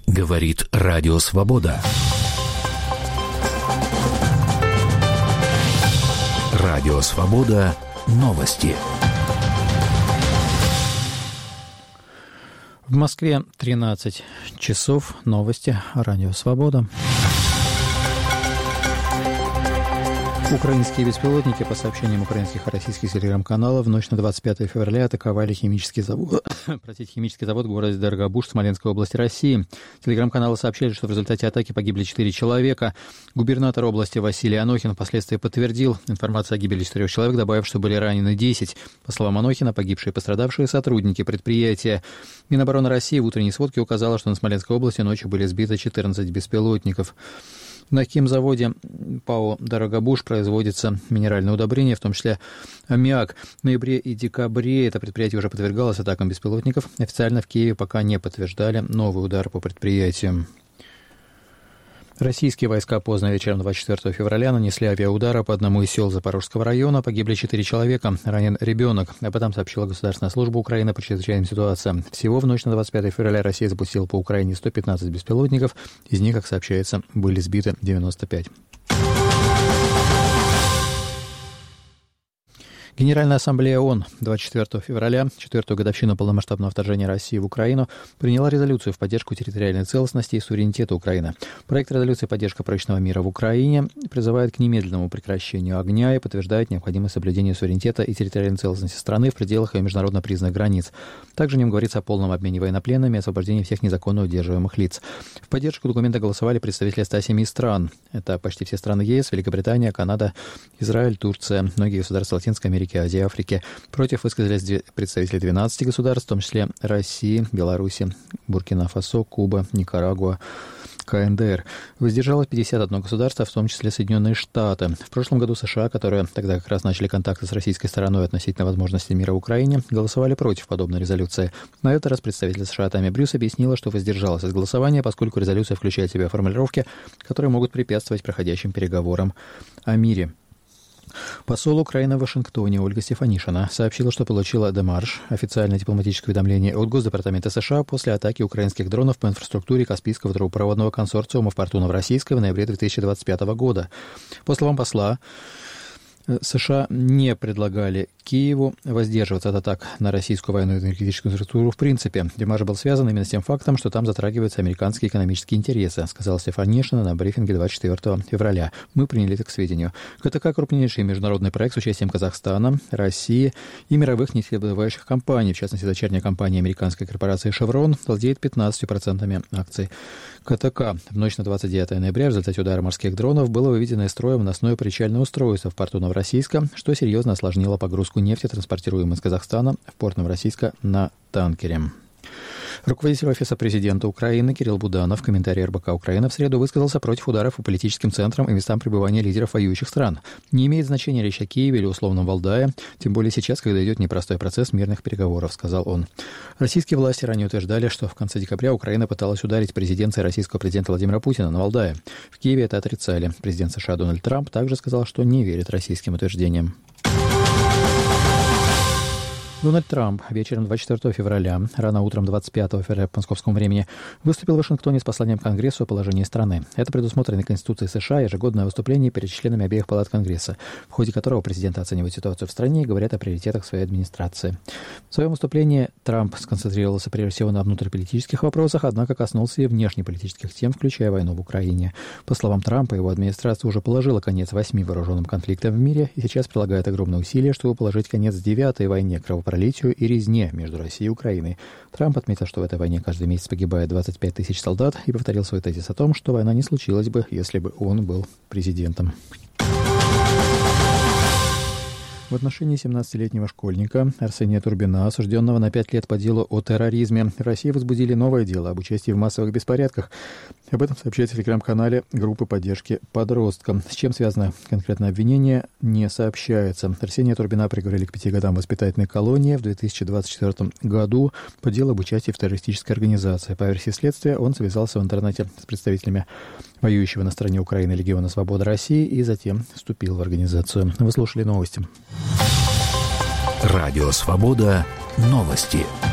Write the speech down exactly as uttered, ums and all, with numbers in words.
Говорит Радио Свобода. Радио Свобода. Новости. В Москве тринадцать часов. Новости. Радио Свобода. Украинские беспилотники, по сообщениям украинских и российских телеграм-каналов, в ночь на двадцать пятое февраля атаковали химический завод, простите, химический завод в городе Дорогобуж Смоленской области России. Телеграм-каналы сообщали, что в результате атаки погибли четыре человека. Губернатор области Василий Анохин впоследствии подтвердил информацию о гибели четырех человек, добавив, что были ранены десять. По словам Анохина, погибшие и пострадавшие сотрудники предприятия. Минобороны России в утренней сводке указала, что на Смоленской области ночью были сбиты четырнадцать беспилотников. На химзаводе ПАО «Дорогобуж» производится минеральное удобрение, в том числе аммиак. В ноябре и декабре это предприятие уже подвергалось атакам беспилотников. Официально в Киеве пока не подтверждали новый удар по предприятию. Российские войска поздно вечером двадцать четвёртого февраля нанесли авиаудары по одному из сел Запорожского района. Погибли четыре человека, ранен ребенок. Об этом сообщила Государственная служба Украины по чрезвычайным ситуациям. Всего в ночь на двадцать пятое февраля Россия запустила по Украине сто пятнадцать беспилотников. Из них, как сообщается, были сбиты девяносто пять. Генеральная ассамблея ООН двадцать четвёртого февраля, четвертую годовщину полномасштабного вторжения России в Украину, приняла резолюцию в поддержку территориальной целостности и суверенитета Украины. Проект резолюции «Поддержка прочного мира в Украине» призывает к немедленному прекращению огня и подтверждает необходимость соблюдения суверенитета и территориальной целостности страны в пределах ее международно признанных границ. Также в нем говорится о полном обмене военнопленными и освобождении всех незаконно удерживаемых лиц. В поддержку документа голосовали представители ста семи стран. Это почти все страны ЕС, Великобритания, Канада, Израиль, Турция, многие государства Латинской Америки, Азии, Африки. Против высказались представители двенадцати государств, в том числе России, Беларуси, Буркина-Фасо, Куба, Никарагуа, КНДР. Воздержалось пятьдесят одно государство, в том числе Соединенные Штаты. В прошлом году США, которые тогда как раз начали контакты с российской стороной относительно возможностей мира в Украине, голосовали против подобной резолюции. На этот раз представитель США Тамми Брюс объяснила, что воздержалась от голосования, поскольку резолюция включает в себя формулировки, которые могут препятствовать проходящим переговорам о мире. Посол Украины в Вашингтоне Ольга Стефанишина сообщила, что получила демарш, официальное дипломатическое уведомление от Госдепартамента США после атаки украинских дронов по инфраструктуре Каспийского трубопроводного консорциума в порту Новороссийска в ноябре две тысячи двадцать пятого года. По словам посла, США не предлагали Киеву воздерживаться от атак на российскую военную и энергетическую инфраструктуру в принципе. Демарш был связан именно с тем фактом, что там затрагиваются американские экономические интересы, сказала Стефанишина на брифинге двадцать четвёртого февраля. Мы приняли это к сведению. КТК – крупнейший международный проект с участием Казахстана, России и мировых нефтедобывающих компаний. В частности, дочерняя компания американской корпорации «Шеврон» владеет пятнадцатью процентами акций КТК. В ночь на двадцать девятое ноября в результате удара морских дронов было выведено из строя выносное причальное устройство в порту Новороссийска, что серьезно осложнило погрузку нефти, транспортируемой из Казахстана в порт Новороссийска на танкере. Руководитель Офиса президента Украины Кирилл Буданов в комментарии эр бэ ка Украина в среду высказался против ударов по политическим центрам и местам пребывания лидеров воюющих стран. Не имеет значения речь о Киеве или условном Валдае, тем более сейчас, когда идет непростой процесс мирных переговоров, сказал он. Российские власти ранее утверждали, что в конце декабря Украина пыталась ударить по резиденции российского президента Владимира Путина на Валдае. В Киеве это отрицали. Президент США Дональд Трамп также сказал, что не верит российским утверждениям. Дональд Трамп вечером двадцать четвёртого февраля, рано утром двадцать пятого февраля по московскому времени, выступил в Вашингтоне с посланием к Конгрессу о положении страны. Это предусмотрено Конституцией США, ежегодное выступление перед членами обеих палат Конгресса, в ходе которого президент оценивает ситуацию в стране и говорят о приоритетах своей администрации. В своем выступлении Трамп сконцентрировался прежде всего на внутриполитических вопросах, однако коснулся и внешнеполитических тем, включая войну в Украине. По словам Трампа, его администрация уже положила конец восьми вооруженным конфликтам в мире и сейчас прилагает огромные усилия, чтобы положить конец девятой войне кровопролития и резне между Россией и Украиной. Трамп отметил, что в этой войне каждый месяц погибает двадцать пять тысяч солдат и повторил свой тезис о том, что война не случилась бы, если бы он был президентом. В отношении семнадцатилетнего школьника Арсения Турбина, осужденного на пять лет по делу о терроризме, в России возбудили новое дело об участии в массовых беспорядках. Об этом сообщается в телеграм-канале группы поддержки подросткам. С чем связано конкретное обвинение, не сообщается. Арсения Турбина приговорили к пяти годам воспитательной колонии в две тысячи двадцать четвёртом году по делу об участии в террористической организации. По версии следствия, он связался в интернете с представителями воюющего на стороне Украины Легиона Свободы России и затем вступил в организацию. Вы слушали новости. Радио Свобода. Новости.